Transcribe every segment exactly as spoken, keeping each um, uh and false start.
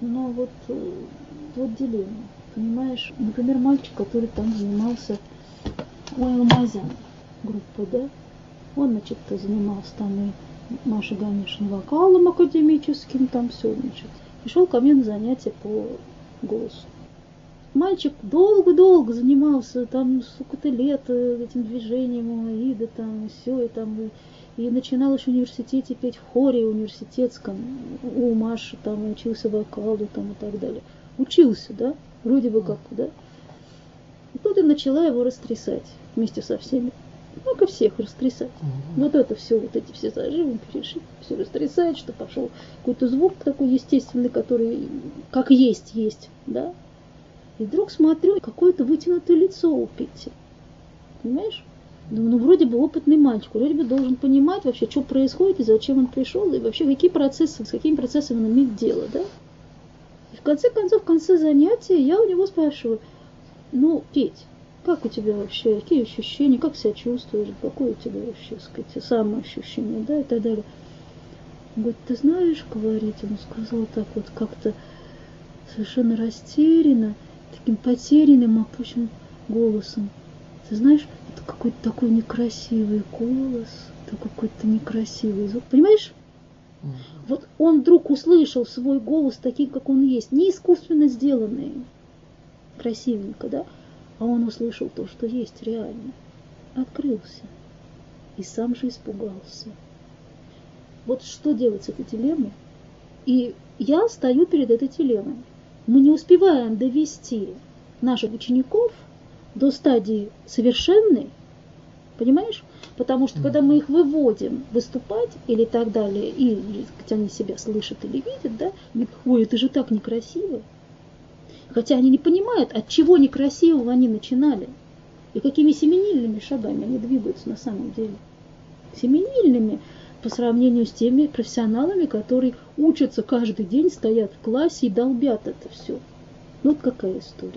Но вот, э, вот дилемма. Понимаешь, например, мальчик, который там занимался у Алмазян, группы, да? Он, значит, занимался там и Маша Ганишин вокалом академическим, там все, значит. Пришел ко мне на занятия по голосу. Мальчик долго-долго занимался, там, сколько-то лет этим движением Аида, там, и все, и там, и, и начинал еще в университете петь в хоре университетском, у Маши, там, учился вокалу, там, и так далее. Учился, да, вроде бы как, да. И тут я начала его растрясать вместе со всеми. Ну-ка всех растрясать. Угу. Вот это все, вот эти все зажимы, перешли, все растрясать, что пошел какой-то звук такой естественный, который как есть, есть, да. И вдруг смотрю, какое-то вытянутое лицо у Пети. Понимаешь? Ну, ну, вроде бы опытный мальчик, вроде бы должен понимать вообще, что происходит, и зачем он пришел, и вообще какие процессы, с какими процессами он имеет дело, да. И в конце концов, в конце занятия я у него спрашиваю: ну, Петь, как у тебя вообще, какие ощущения, как себя чувствуешь, какое у тебя вообще, так сказать, самоощущение, да, и так далее. Он говорит: ты знаешь, говорит, он сказал так вот как-то совершенно растерянно, таким потерянным, опущенным голосом. Ты знаешь, это какой-то такой некрасивый голос, такой какой-то некрасивый звук. Понимаешь? Mm-hmm. Вот он вдруг услышал свой голос таким, как он есть, не искусственно сделанный, красивенько, да? А он услышал то, что есть реально. Открылся. И сам же испугался. Вот что делать с этой дилеммой? И я стою перед этой дилеммой. Мы не успеваем довести наших учеников до стадии совершенной, понимаешь? Потому что, когда мы их выводим выступать или так далее, и хотя они себя слышат или видят, да, они говорят: ой, это же так некрасиво. Хотя они не понимают, от чего некрасивого они начинали. И какими семимильными шагами они двигаются на самом деле. Семимильными по сравнению с теми профессионалами, которые учатся каждый день, стоят в классе и долбят это все. Ну вот какая история.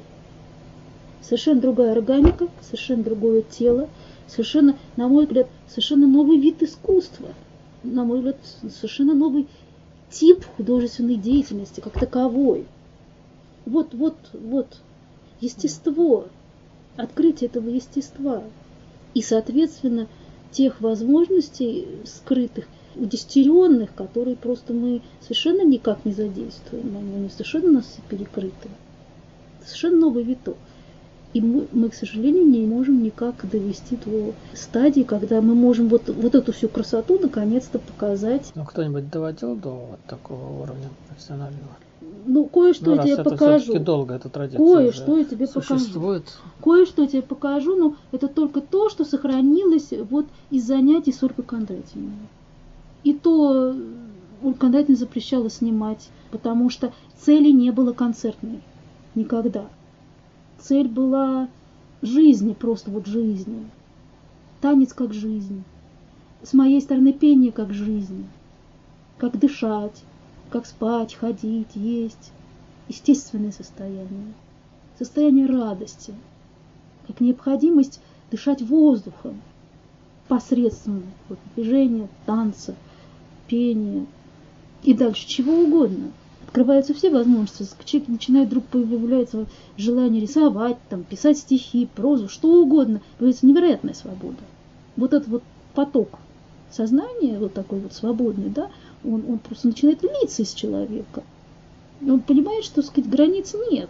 Совершенно другая органика, совершенно другое тело, совершенно, на мой взгляд, совершенно новый вид искусства. На мой взгляд, совершенно новый тип художественной деятельности как таковой. Вот, вот, вот, естество, открытие этого естества и, соответственно, тех возможностей скрытых, удестеренных, которые просто мы совершенно никак не задействуем, они совершенно у нас перекрыты. Совершенно новый виток. И мы, мы, к сожалению, не можем никак довести до стадии, когда мы можем вот, вот эту всю красоту наконец-то показать. Ну, кто-нибудь доводил до вот такого уровня профессионального? Ну, кое-что ну, я тебе покажу. Долго эта традиция кое-что я тебе существует. покажу. Кое-что я тебе покажу, но это только то, что сохранилось вот из занятий с Ольгой Кондратьевной. И то Ольга Кондратьевна запрещала снимать, потому что цели не было концертной. Никогда. Цель была жизни, просто вот жизни. Танец как жизнь. С моей стороны пение как жизнь. Как дышать. Как спать, ходить, есть. Естественное состояние. Состояние радости. Как необходимость дышать воздухом. Посредством вот, движения, танца, пения. И дальше чего угодно. Открываются все возможности. Человек начинает вдруг появляется желание рисовать, там, писать стихи, прозу, что угодно. Появляется невероятная свобода. Вот этот вот поток сознания, вот такой вот свободный, да, Он, он просто начинает литься из человека. И он понимает, что, так сказать, границ нет.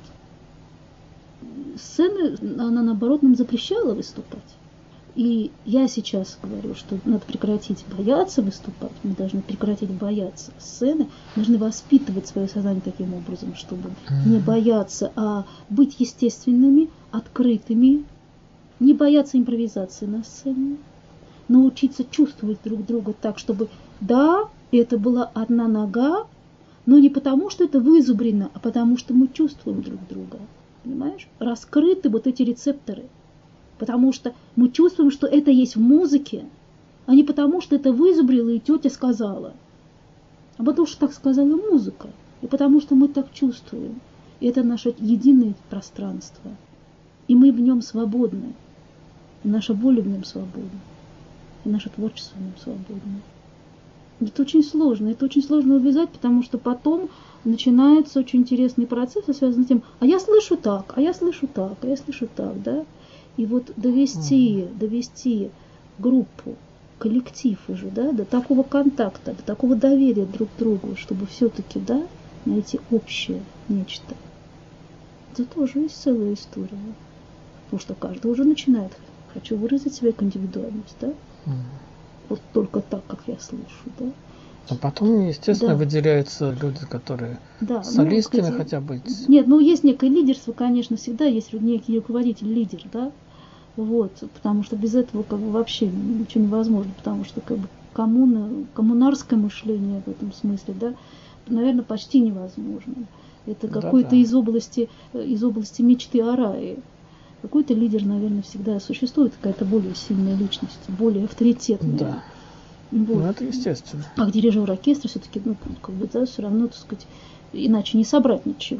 Сцена, она, наоборот, нам запрещала выступать. И я сейчас говорю, что надо прекратить бояться выступать. Мы должны прекратить бояться сцены. Мы должны воспитывать свое сознание таким образом, чтобы не бояться, а быть естественными, открытыми. Не бояться импровизации на сцене. Научиться чувствовать друг друга так, чтобы, да, это была одна нога, но не потому, что это вызубрено, а потому, что мы чувствуем друг друга. Понимаешь? Раскрыты вот эти рецепторы. Потому что мы чувствуем, что это есть в музыке, а не потому, что это вызубрила и тетя сказала. А потому, что так сказала музыка. И потому, что мы так чувствуем. И это наше единое пространство. И мы в нем свободны. И наша воля в нем свободна. И наше творчество в нем свободно. Это очень сложно. Это очень сложно увязать, потому что потом начинается очень интересный процесс, связанный с тем, а я слышу так, а я слышу так, а я слышу так, да. И вот довести, mm. довести группу, коллектив уже, да, до такого контакта, до такого доверия друг к другу, чтобы все-таки, да, найти общее нечто. Это тоже есть целая история. Потому что каждый уже начинает, хочу выразить свою индивидуальность, да. Mm. Вот только так, как я слышу, да. А потом, естественно, да. выделяются люди, которые да. солистами ну, хотят быть. Нет, ну есть некое лидерство, конечно, всегда есть некий руководитель, лидер, да. Вот, потому что без этого как бы вообще ничего невозможно, потому что как бы коммуна, коммунарское мышление в этом смысле, да, наверное, почти невозможно. Это какой-то да, да. из области, из области мечты о рае. Какой-то лидер, наверное, всегда существует, какая-то более сильная личность, более авторитетная. Да. Вот. Ну, это естественно. А дирижер оркестра все-таки, ну, как бы, да, все равно, так сказать, иначе не собрать ничего.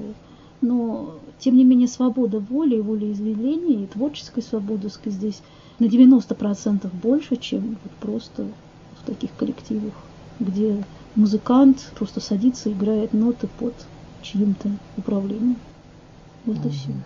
Но, тем не менее, свобода воли и волеизъявления, и творческая свобода, так сказать, здесь на девяносто процентов больше, чем вот просто в таких коллективах, где музыкант просто садится и играет ноты под чьим-то управлением. Вот mm-hmm. и все.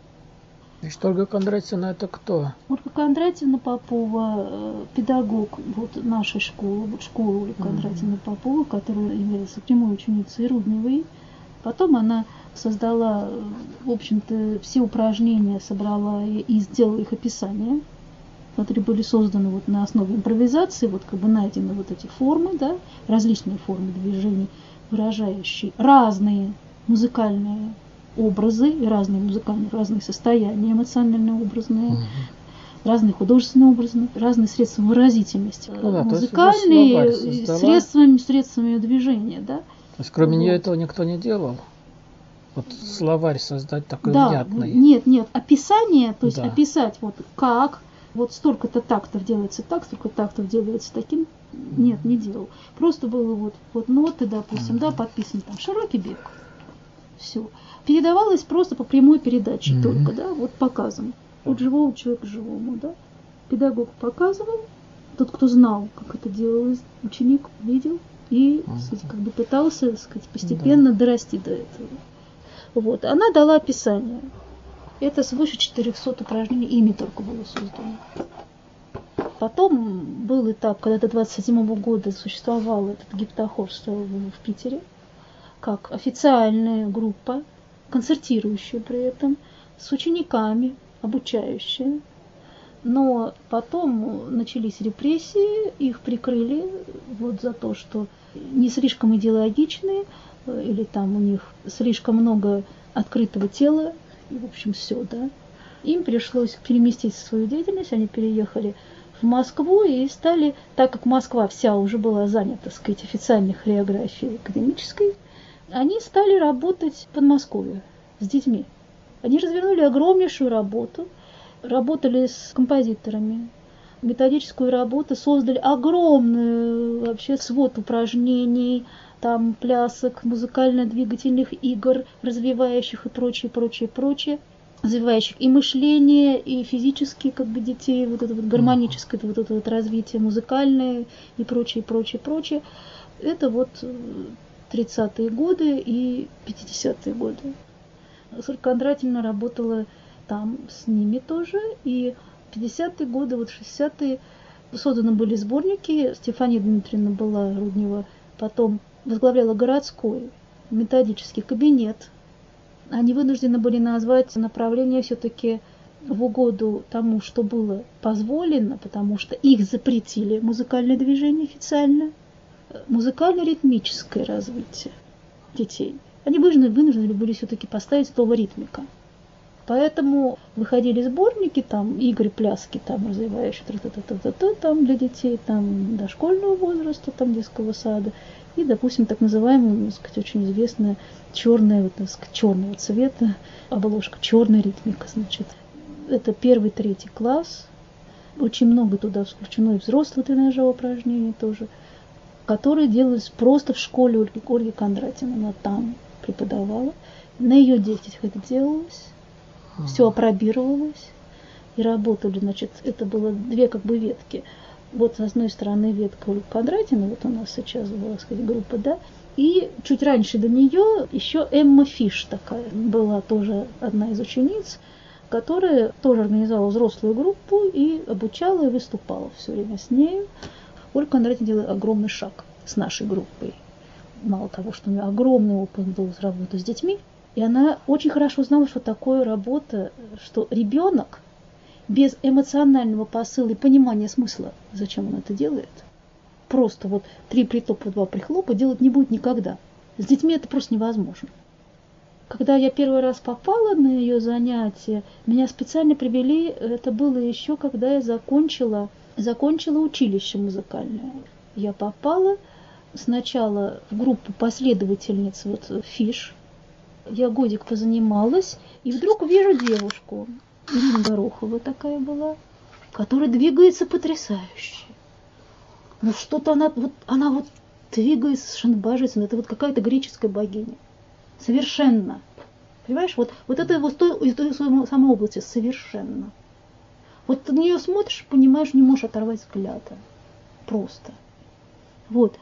Значит, Ольга Кондратьевна это кто? Ольга Кондратьевна Попова, педагог вот нашей школы, вот школы Ольги Кондратьевны mm-hmm. Поповой, которая является прямой ученицей Рудневой. Потом она создала, в общем-то, все упражнения, собрала и сделала их описание, которые были созданы вот на основе импровизации, вот как бы найдены вот эти формы, да, различные формы движений, выражающие разные музыкальные образы и разные музыкальные, разные состояния эмоционально-образные, угу. разные художественные образы, разные средства выразительности, ну, да, музыкальные средствами, средствами движения, да. То есть кроме вот. нее этого никто не делал? Вот словарь создать такой да, внятный. Нет, нет, описание, то есть да. описать вот как, вот столько-то тактов делается так, столько тактов делается таким, нет, не делал. Просто было вот, вот ноты, допустим, mm-hmm. да, подписаны там широкий бег. Все. Передавалось просто по прямой передаче mm-hmm. только, да, вот показом. От живого человека к живому, да. Педагог показывал, тот, кто знал, как это делалось, ученик видел и, mm-hmm. сказать, как бы пытался, сказать, постепенно mm-hmm. дорасти до этого. Вот. Она дала описание. Это свыше четырехсот упражнений, ими только было создано. Потом был этап, когда до двадцать седьмого года существовал этот гиптохор в Питере, как официальная группа, концертирующая при этом, с учениками, обучающая. Но потом начались репрессии, их прикрыли вот за то, что не слишком идеологичные, или там у них слишком много открытого тела, и, в общем, все, да. Им пришлось переместить свою деятельность, они переехали в Москву и стали, так как Москва вся уже была занята, так сказать, официальной хореографией академической, они стали работать в Подмосковье с детьми. Они развернули огромнейшую работу, работали с композиторами, методическую работу, создали огромный вообще свод упражнений, там плясок, музыкально-двигательных игр, развивающих и прочее, прочее, прочее, развивающих и мышление, и физические как бы детей, вот это вот гармоническое, вот это вот развитие музыкальное и прочее, прочее, прочее. Это вот тридцатые годы и пятидесятые годы. Ольга Кондратьевна работала там с ними тоже, и в пятидесятые годы, вот шестидесятые созданы были сборники, Стефания Дмитриевна была Руднева, потом возглавляла городской методический кабинет. Они вынуждены были назвать направление все-таки в угоду тому, что было позволено, потому что их запретили музыкальное движение официально, музыкально-ритмическое развитие детей. Они вынуждены, вынуждены были все-таки поставить слово ритмика. Поэтому выходили сборники, там, игры, пляски, там, развивающие там, для детей, там, дошкольного возраста, там, детского сада. И, допустим, так называемая, так сказать, очень известная черная, вот, так сказать, черного цвета обложка, черная ритмика, значит. Это первый, третий класс. Очень много туда включено и взрослые тренажерные упражнения тоже, которые делались просто в школе Ольги, Ольги Кондратьевны. Она там преподавала. На ее детях это делалось. Все апробировалось. И работали, значит, это было две как бы ветки. Вот с одной стороны ветка Ольги Кондратьевны, вот у нас сейчас была, так сказать, группа, да, И чуть раньше до нее еще Эмма Фиш такая была тоже одна из учениц, которая тоже организовала взрослую группу и обучала и выступала все время с ней. Ольга Кондратьевна делала огромный шаг с нашей группой. Мало того, что у нее огромный опыт был с работы с детьми, и она очень хорошо знала, что такое работа, что ребенок без эмоционального посыла и понимания смысла, зачем он это делает, просто вот три притопа, два прихлопа делать не будет никогда. С детьми это просто невозможно. Когда я первый раз попала на ее занятия, меня специально привели, это было еще когда я закончила, закончила училище музыкальное. Я попала сначала в группу последовательниц вот Фиш. Я годик позанималась, и вдруг вижу девушку, Ирина Горохова такая была, которая двигается потрясающе. Ну что-то она вот, она вот двигается совершенно божественно. Это вот какая-то греческая богиня. Совершенно. Понимаешь, вот, вот это вот из той самой области совершенно. Вот ты на нее смотришь, понимаешь, не можешь оторвать взгляда. Просто. Вот.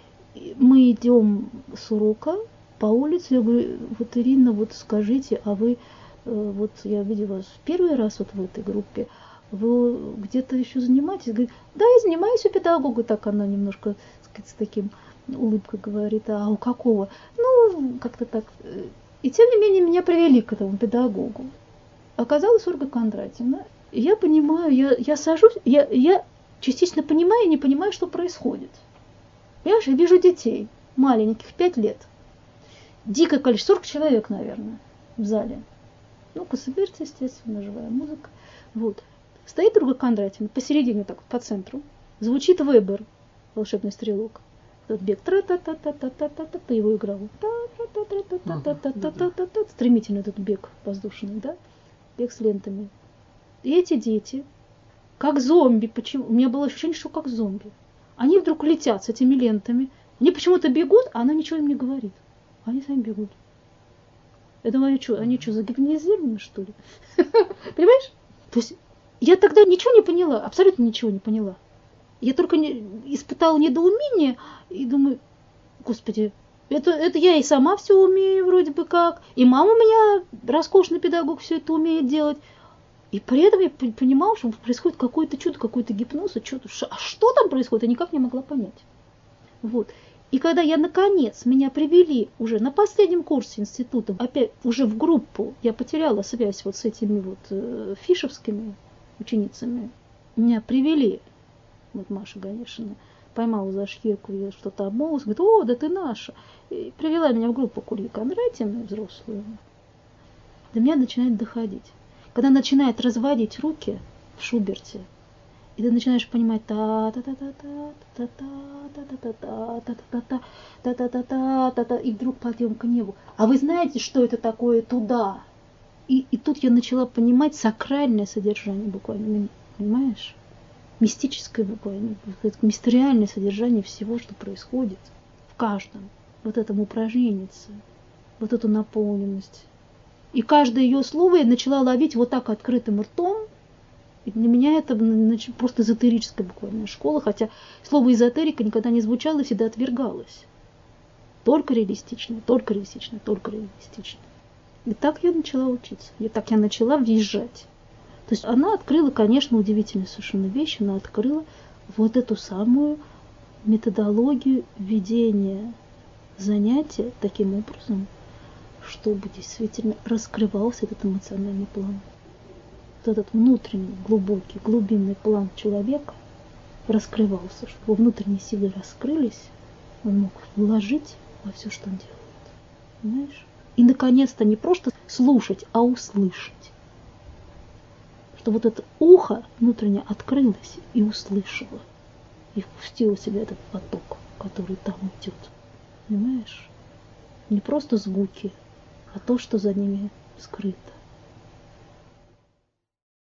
Мы идем с урока по улице, я говорю, вот Ирина, вот скажите, а вы, вот я видела вас первый раз вот в этой группе, вы где-то еще занимаетесь? Говорит, да, я занимаюсь у педагога, так она немножко, так сказать, с таким улыбкой говорит, а у какого? Ну, как-то так. И тем не менее меня привели к этому педагогу. Оказалась Ольга Кондратьевна. И я понимаю, я, я сажусь, я, я частично понимаю и не понимаю, что происходит. Понимаешь, я вижу детей маленьких, пять лет. Дикое количество, сорок человек, наверное, в зале. Ну, кособерцы, естественно, живая музыка. Вот. Стоит Ольга Кондратьевна посередине, так по центру. Звучит Вебер, волшебный стрелок. Этот бег, тра-та-та-та-та-та-та-та, его играл. Та-та-та-та-та-та-та-та-та-та. Стремительный этот бег воздушный, да? Бег с лентами. И эти дети, как зомби, почему? У меня было ощущение, что как зомби. Они вдруг летят с этими лентами. Они почему-то бегут, а она ничего им не говорит. Они сами бегут. Я думаю, они что, они что, загипнотизированы, что ли? Понимаешь? То есть я тогда ничего не поняла, абсолютно ничего не поняла. Я только не, испытала недоумение и думаю, господи, это, это я и сама все умею вроде бы как, и мама у меня, роскошный педагог, все это умеет делать. И при этом я понимала, что происходит какое-то чудо, какой-то гипноз, а что, а что там происходит, я никак не могла понять. Вот. И когда я, наконец, меня привели уже на последнем курсе института, опять уже в группу, я потеряла связь вот с этими вот э, фишевскими ученицами, меня привели, вот Маша Ганешина, поймала за шкирку, я что-то обмолвилась, говорит, о, да ты наша. И привела меня в группу к Ольге Кондратьевне, взрослую. До меня начинает доходить. Когда начинает разводить руки в Шуберте, и ты начинаешь понимать та та та та та та та та та та та та та та та та та и вдруг подъем к небу. А вы знаете, что это такое туда? И, и тут я начала понимать сакральное содержание буквально, понимаешь? Мистическое буквально, мистериальное содержание всего, что происходит в каждом. Вот этом упражнении, вот эту наполненность. И каждое ее слово я начала ловить вот так открытым ртом. И для меня это просто эзотерическая буквально школа, хотя слово эзотерика никогда не звучало и всегда отвергалось. Только реалистично, только реалистично, только реалистично. И так я начала учиться, и так я начала въезжать. То есть она открыла, конечно, удивительную совершенно вещь, она открыла вот эту самую методологию ведения занятия таким образом, чтобы действительно раскрывался этот эмоциональный план. Вот этот внутренний, глубокий, глубинный план человека раскрывался, чтобы внутренние силы раскрылись, он мог вложить во все, что он делает. Понимаешь? И, наконец-то, не просто слушать, а услышать. Что вот это ухо внутренне открылось и услышало, и впустило в себя этот поток, который там идет. Понимаешь? Не просто звуки, а то, что за ними скрыто.